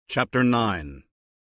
Chapter 9.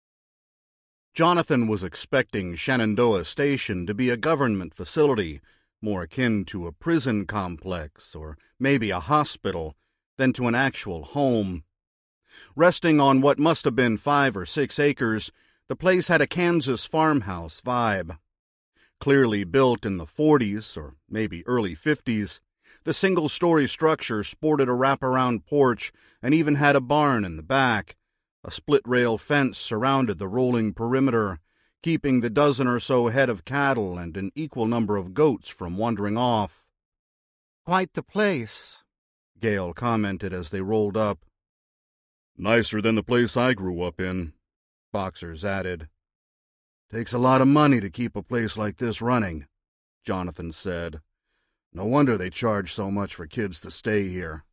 Jonathan was expecting Shenandoah Station to be a government facility, more akin to a prison complex or maybe a hospital, than to an actual home. Resting on what must have been 5 or 6 acres, the place had a Kansas farmhouse vibe. Clearly built in the 40s or maybe early 50s, the single-story structure sported a wraparound porch and even had a barn in the back. A split-rail fence surrounded the rolling perimeter, keeping the dozen or so head of cattle and an equal number of goats from wandering off. "Quite the place," Gale commented as they rolled up. "Nicer than the place I grew up in," Boxers added. "Takes a lot of money to keep a place like this running," Jonathan said. "No wonder they charge so much for kids to stay here."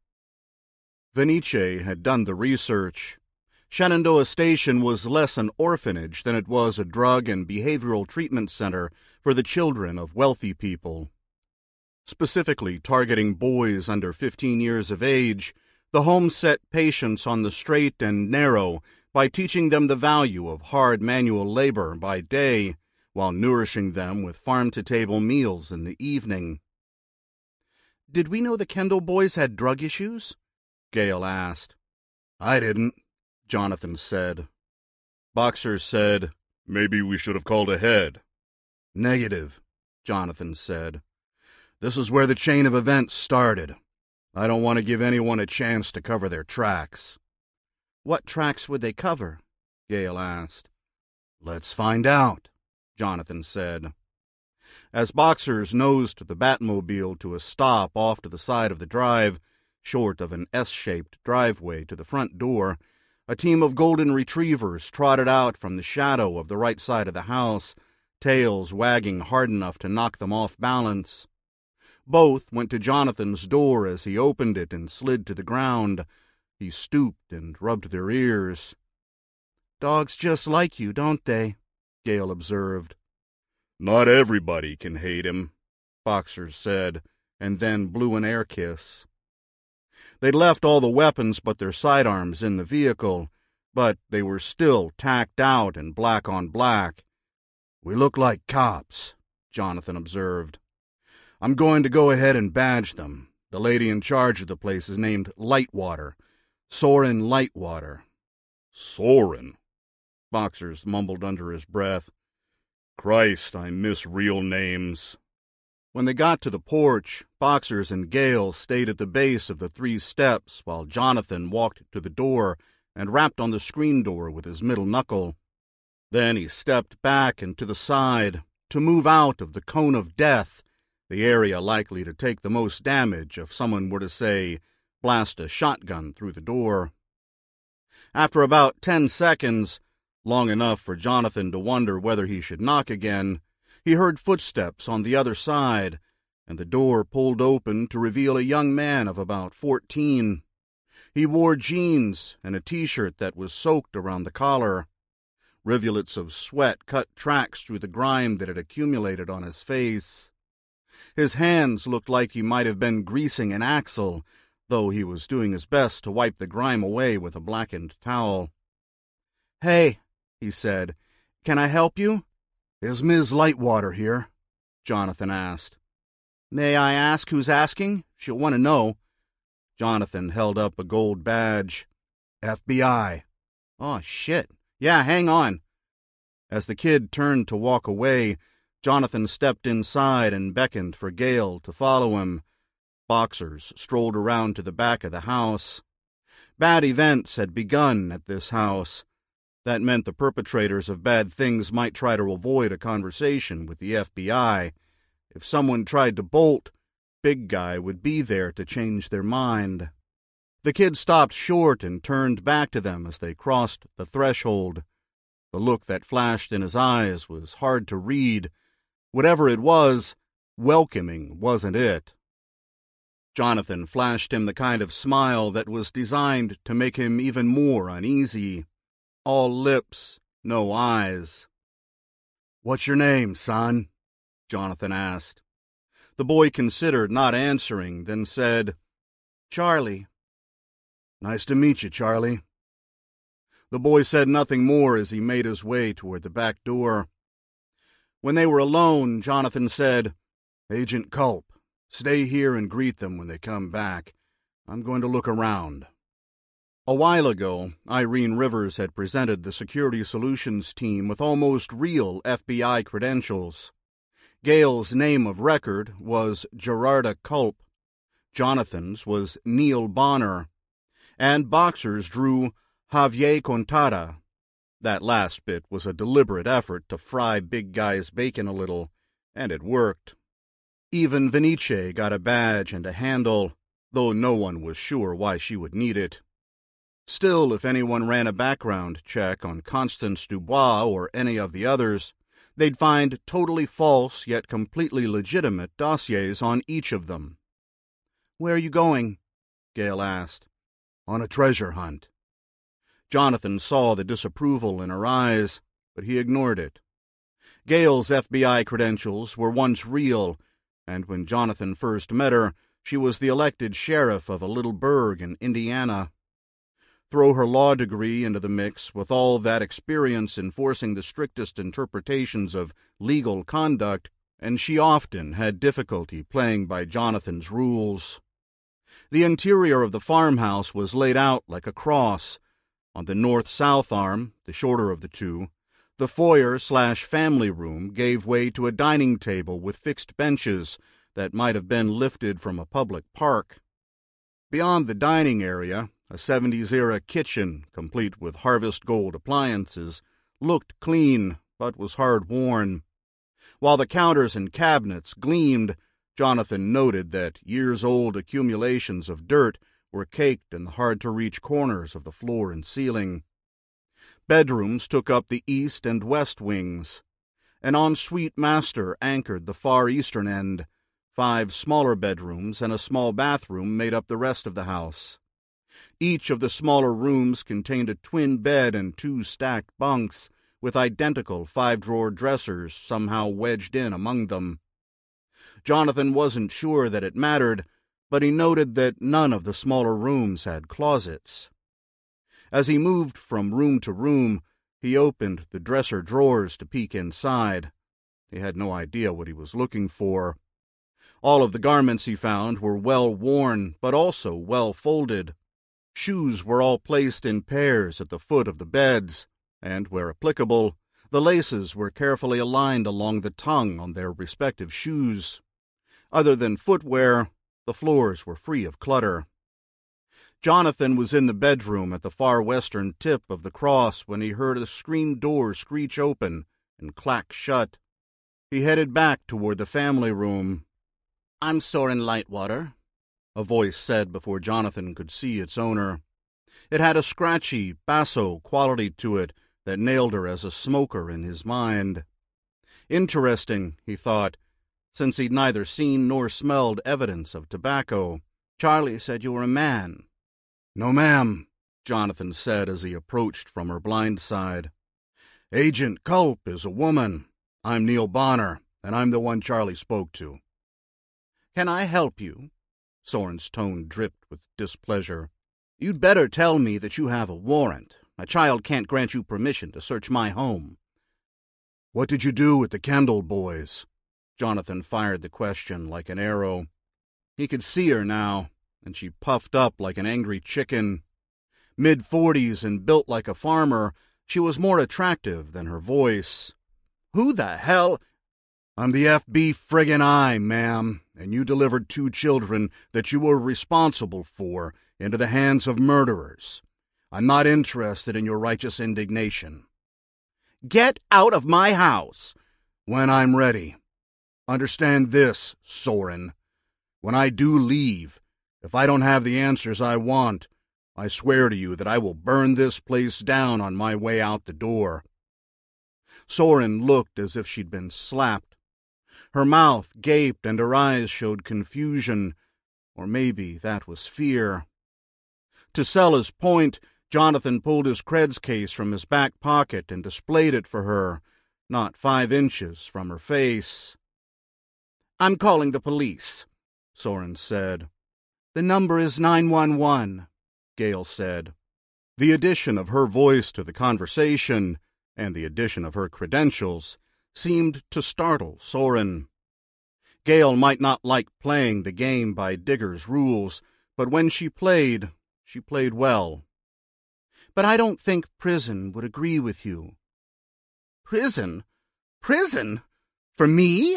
Venice had done the research. Shenandoah Station was less an orphanage than it was a drug and behavioral treatment center for the children of wealthy people. Specifically targeting boys under 15 years of age, the home set patients on the straight and narrow by teaching them the value of hard manual labor by day, while nourishing them with farm-to-table meals in the evening. "Did we know the Kendall boys had drug issues?" Gale asked. "I didn't," Jonathan said. Boxers said, "Maybe we should have called ahead." "Negative," Jonathan said. "This is where the chain of events started. I don't want to give anyone a chance to cover their tracks." "What tracks would they cover?" Gale asked. "Let's find out," Jonathan said. As Boxers nosed the Batmobile to a stop off to the side of the drive, short of an S-shaped driveway to the front door, a team of golden retrievers trotted out from the shadow of the right side of the house, tails wagging hard enough to knock them off balance. Both went to Jonathan's door as he opened it and slid to the ground. He stooped and rubbed their ears. "Dogs just like you, don't they?" Gale observed. "Not everybody can hate him," Boxers said, and then blew an air kiss. They'd left all the weapons but their sidearms in the vehicle, but they were still tacked out and black on black. "We look like cops," Jonathan observed. "I'm going to go ahead and badge them. The lady in charge of the place is named Lightwater. Soren Lightwater." "Soren," Boxers mumbled under his breath. "Christ, I miss real names." When they got to the porch, Boxers and Gale stayed at the base of the 3 steps while Jonathan walked to the door and rapped on the screen door with his middle knuckle. Then he stepped back and to the side to move out of the cone of death, the area likely to take the most damage if someone were to, say, blast a shotgun through the door. After about 10 seconds, long enough for Jonathan to wonder whether he should knock again, he heard footsteps on the other side, and the door pulled open to reveal a young man of about 14. He wore jeans and a T-shirt that was soaked around the collar. Rivulets of sweat cut tracks through the grime that had accumulated on his face. His hands looked like he might have been greasing an axle, though he was doing his best to wipe the grime away with a blackened towel. "Hey," he said, "can I help you?" "Is Ms. Lightwater here?" Jonathan asked. "May I ask who's asking? She'll want to know." Jonathan held up a gold badge. "FBI." "Oh, shit. Yeah, hang on." As the kid turned to walk away, Jonathan stepped inside and beckoned for Gale to follow him. Boxers strolled around to the back of the house. Bad events had begun at this house. That meant the perpetrators of bad things might try to avoid a conversation with the FBI. If someone tried to bolt, Big Guy would be there to change their mind. The kid stopped short and turned back to them as they crossed the threshold. The look that flashed in his eyes was hard to read. Whatever it was, welcoming wasn't it. Jonathan flashed him the kind of smile that was designed to make him even more uneasy. All lips, no eyes. "What's your name, son?" Jonathan asked. The boy considered not answering, then said, "Charlie." "Nice to meet you, Charlie." The boy said nothing more as he made his way toward the back door. When they were alone, Jonathan said, "Agent Culp, stay here and greet them when they come back. I'm going to look around." A while ago, Irene Rivers had presented the Security Solutions team with almost real FBI credentials. Gail's name of record was Gerarda Culp. Jonathan's was Neil Bonner. And Boxer's drew Javier Contada. That last bit was a deliberate effort to fry Big Guy's bacon a little, and it worked. Even Vinice got a badge and a handle, though no one was sure why she would need it. Still, if anyone ran a background check on Constance Dubois or any of the others, they'd find totally false yet completely legitimate dossiers on each of them. "Where are you going?" Gail asked. "On a treasure hunt." Jonathan saw the disapproval in her eyes, but he ignored it. Gail's FBI credentials were once real, and when Jonathan first met her, she was the elected sheriff of a little burg in Indiana. Throw her law degree into the mix with all that experience enforcing the strictest interpretations of legal conduct, and she often had difficulty playing by Jonathan's rules. The interior of the farmhouse was laid out like a cross. On the north-south arm, the shorter of the two, the foyer/family room gave way to a dining table with fixed benches that might have been lifted from a public park. Beyond the dining area, a 70s-era kitchen, complete with Harvest Gold appliances, looked clean but was hard-worn. While the counters and cabinets gleamed, Jonathan noted that years-old accumulations of dirt were caked in the hard-to-reach corners of the floor and ceiling. Bedrooms took up the east and west wings. An ensuite master anchored the far eastern end. 5 smaller bedrooms and a small bathroom made up the rest of the house. Each of the smaller rooms contained a twin bed and 2 stacked bunks, with identical 5-drawer dressers somehow wedged in among them. Jonathan wasn't sure that it mattered, but he noted that none of the smaller rooms had closets. As he moved from room to room, he opened the dresser drawers to peek inside. He had no idea what he was looking for. All of the garments he found were well worn, but also well folded. Shoes were all placed in pairs at the foot of the beds, and, where applicable, the laces were carefully aligned along the tongue on their respective shoes. Other than footwear, the floors were free of clutter. Jonathan was in the bedroom at the far western tip of the cross when he heard a screen door screech open and clack shut. He headed back toward the family room. "I'm Soren Lightwater," a voice said before Jonathan could see its owner. It had a scratchy, basso quality to it that nailed her as a smoker in his mind. Interesting, he thought, since he'd neither seen nor smelled evidence of tobacco. "Charlie said you were a man." "No, ma'am," Jonathan said as he approached from her blind side. "Agent Culp is a woman. I'm Neil Bonner, and I'm the one Charlie spoke to." "Can I help you?" Soren's tone dripped with displeasure. "You'd better tell me that you have a warrant. A child can't grant you permission to search my home." "What did you do with the Kendall boys?" Jonathan fired the question like an arrow. He could see her now, and she puffed up like an angry chicken. Mid-40s and built like a farmer, she was more attractive than her voice. "Who the hell—" "I'm the FB friggin' I, ma'am, and you delivered 2 children that you were responsible for into the hands of murderers. I'm not interested in your righteous indignation." "Get out of my house!" "When I'm ready. Understand this, Soren. When I do leave, if I don't have the answers I want, I swear to you that I will burn this place down on my way out the door." Soren looked as if she'd been slapped. Her mouth gaped and her eyes showed confusion, or maybe that was fear. To sell his point, Jonathan pulled his creds case from his back pocket and displayed it for her, not 5 inches from her face. "I'm calling the police," Soren said. "The number is 911, Gail said. The addition of her voice to the conversation, and the addition of her credentials, seemed to startle Soren. Gale might not like playing the game by Digger's rules, but when she played well. But I don't think prison would agree with you. Prison? Prison? For me?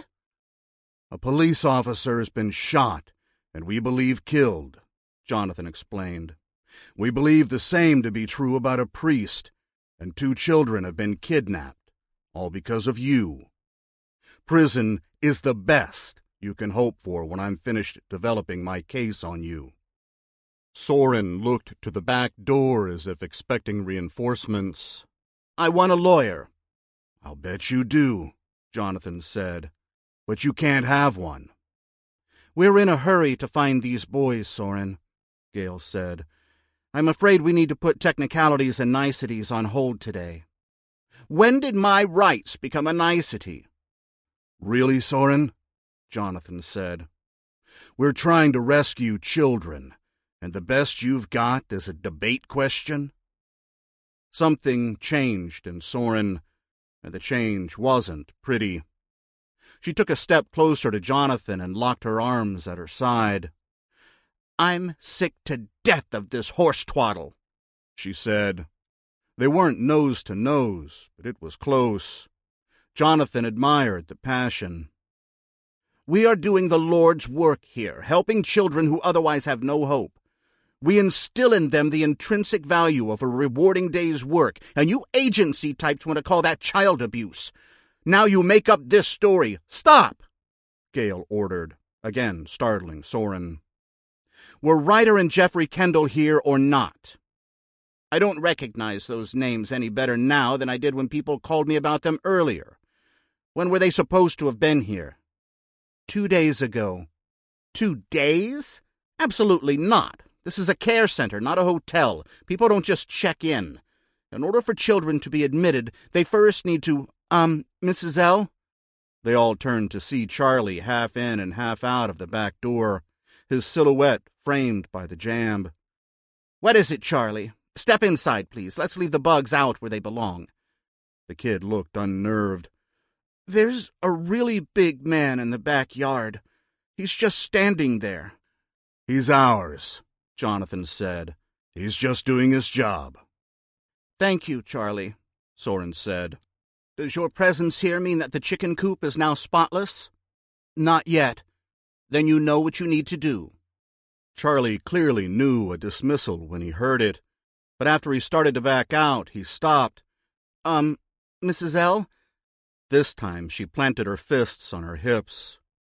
A police officer has been shot, and we believe killed, Jonathan explained. We believe the same to be true about a priest, and 2 children have been kidnapped, all because of you. Prison is the best you can hope for when I'm finished developing my case on you. Soren looked to the back door as if expecting reinforcements. I want a lawyer. I'll bet you do, Jonathan said, but you can't have one. We're in a hurry to find these boys, Soren, Gale said. I'm afraid we need to put technicalities and niceties on hold today. When did my rights become a nicety? Really, Soren? Jonathan said. We're trying to rescue children, and the best you've got is a debate question? Something changed in Soren, and the change wasn't pretty. She took a step closer to Jonathan and locked her arms at her side. I'm sick to death of this horse twaddle, she said. They weren't nose to nose, but it was close. Jonathan admired the passion. We are doing the Lord's work here, helping children who otherwise have no hope. We instill in them the intrinsic value of a rewarding day's work, and you agency types want to call that child abuse. Now you make up this story. Stop! Gale ordered, again startling Soren. Were Ryder and Jeffrey Kendall here or not? I don't recognize those names any better now than I did when people called me about them earlier. When were they supposed to have been here? 2 days ago. 2 days? Absolutely not. This is a care center, not a hotel. People don't just check in. In order for children to be admitted, they first need to, Mrs. L? They all turned to see Charlie half in and half out of the back door, his silhouette framed by the jamb. What is it, Charlie? Step inside, please. Let's leave the bugs out where they belong. The kid looked unnerved. There's a really big man in the backyard. He's just standing there. He's ours, Jonathan said. He's just doing his job. Thank you, Charlie, Soren said. Does your presence here mean that the chicken coop is now spotless? Not yet. Then you know what you need to do. Charlie clearly knew a dismissal when he heard it, but after he started to back out, he stopped. Mrs. L? This time she planted her fists on her hips.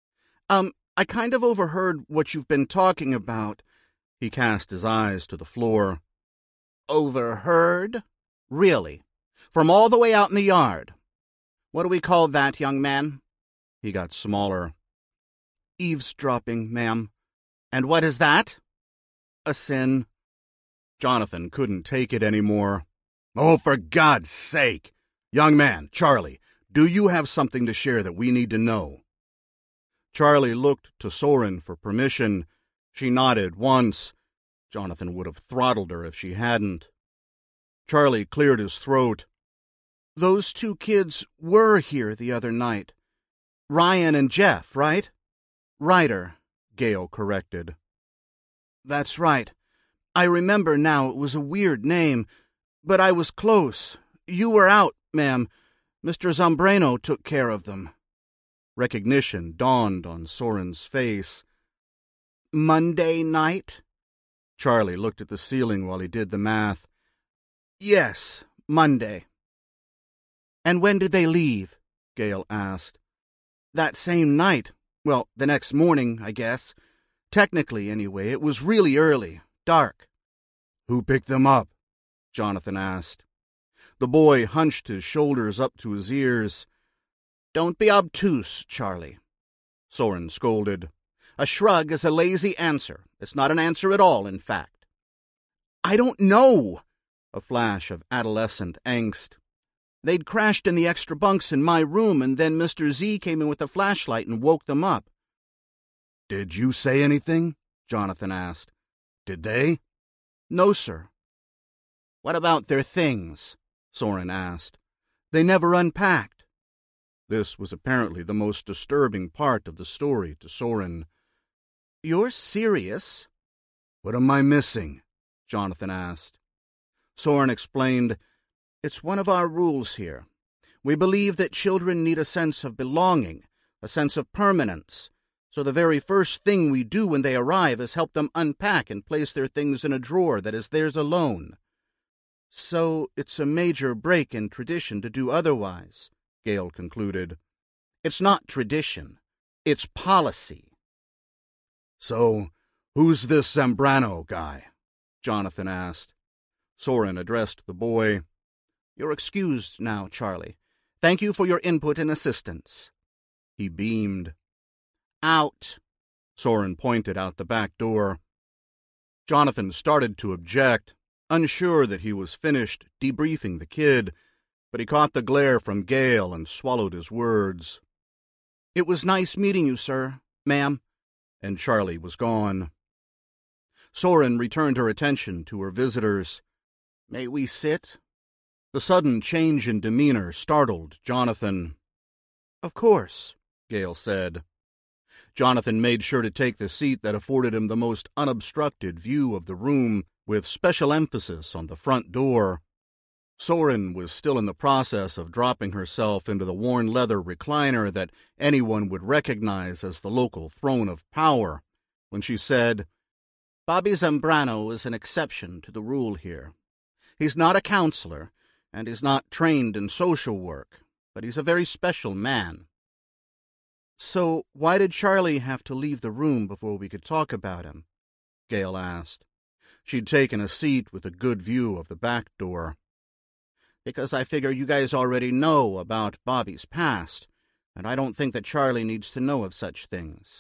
I kind of overheard what you've been talking about. He cast his eyes to the floor. Overheard? Really? From all the way out in the yard? What do we call that, young man? He got smaller. Eavesdropping, ma'am. And what is that? A sin. Jonathan couldn't take it any more. Oh, for God's sake! Young man, Charlie, do you have something to share that we need to know? Charlie looked to Soren for permission. She nodded once. Jonathan would have throttled her if she hadn't. Charlie cleared his throat. Those 2 kids were here the other night. Ryan and Jeff, right? Ryder, Gale corrected. That's right. I remember now it was a weird name, but I was close. You were out, ma'am. Mr. Zambrano took care of them. Recognition dawned on Soren's face. Monday night? Charlie looked at the ceiling while he did the math. Yes, Monday. And when did they leave? Gale asked. That same night. Well, the next morning, I guess. Technically, anyway, it was really early, dark. Who picked them up? Jonathan asked. The boy hunched his shoulders up to his ears. Don't be obtuse, Charlie, Soren scolded. A shrug is a lazy answer. It's not an answer at all, in fact. I don't know, a flash of adolescent angst. They'd crashed in the extra bunks in my room, and then Mr. Z came in with a flashlight and woke them up. Did you say anything? Jonathan asked. Did they? No, sir. What about their things? Soren asked. They never unpacked. This was apparently the most disturbing part of the story to Soren. You're serious? What am I missing? Jonathan asked. Soren explained, It's one of our rules here. We believe that children need a sense of belonging, a sense of permanence. So the very first thing we do when they arrive is help them unpack and place their things in a drawer that is theirs alone. So it's a major break in tradition to do otherwise, Gale concluded. It's not tradition. It's policy. So, who's this Zambrano guy? Jonathan asked. Soren addressed the boy. You're excused now, Charlie. Thank you for your input and assistance. He beamed. Out. Soren pointed out the back door. Jonathan started to object, unsure that he was finished debriefing the kid, but he caught the glare from Gale and swallowed his words. It was nice meeting you, sir, ma'am. And Charlie was gone. Soren returned her attention to her visitors. May we sit? The sudden change in demeanor startled Jonathan. Of course, Gale said. Jonathan made sure to take the seat that afforded him the most unobstructed view of the room, with special emphasis on the front door. Soren was still in the process of dropping herself into the worn leather recliner that anyone would recognize as the local throne of power, when she said, Bobby Zambrano is an exception to the rule here. He's not a counselor, and he's not trained in social work, but he's a very special man. So why did Charlie have to leave the room before we could talk about him? Gale asked. She'd taken a seat with a good view of the back door. Because I figure you guys already know about Bobby's past, and I don't think that Charlie needs to know of such things.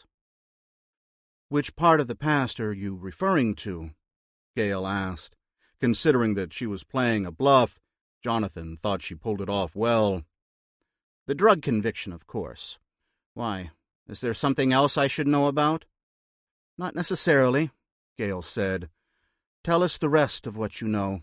Which part of the past are you referring to? Gale asked. Considering that she was playing a bluff, Jonathan thought she pulled it off well. The drug conviction, of course. Why, is there something else I should know about? Not necessarily, Gale said. Tell us the rest of what you know.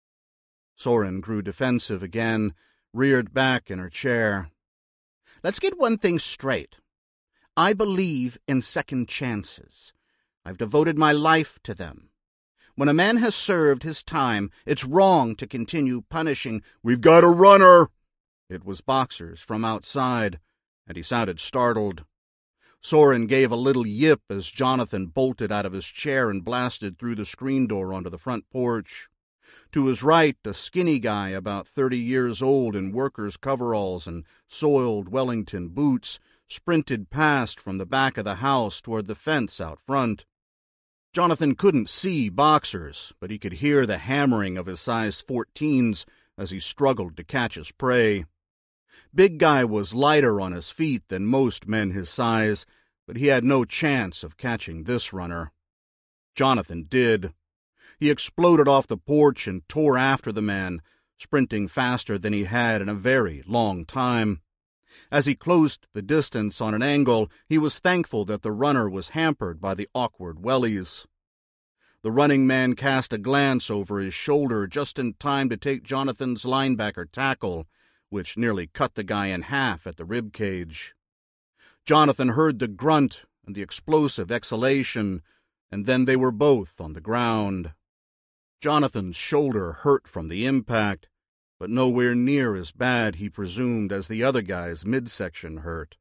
Soren grew defensive again, reared back in her chair. Let's get one thing straight. I believe in second chances. I've devoted my life to them. When a man has served his time, it's wrong to continue punishing. We've got a runner! It was Boxers from outside, and he sounded startled. Soren gave a little yip as Jonathan bolted out of his chair and blasted through the screen door onto the front porch. To his right, a skinny guy about 30 years old in workers' coveralls and soiled Wellington boots sprinted past from the back of the house toward the fence out front. Jonathan couldn't see Boxers, but he could hear the hammering of his size 14s as he struggled to catch his prey. Big Guy was lighter on his feet than most men his size, but he had no chance of catching this runner. Jonathan did. He exploded off the porch and tore after the man, sprinting faster than he had in a very long time. As he closed the distance on an angle, he was thankful that the runner was hampered by the awkward wellies. The running man cast a glance over his shoulder just in time to take Jonathan's linebacker tackle, which nearly cut the guy in half at the rib cage. Jonathan heard the grunt and the explosive exhalation, and then they were both on the ground. Jonathan's shoulder hurt from the impact, but nowhere near as bad, he presumed, as the other guy's midsection hurt.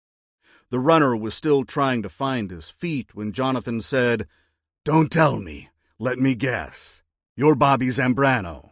The runner was still trying to find his feet when Jonathan said, "Don't tell me. Let me guess. You're Bobby Zambrano."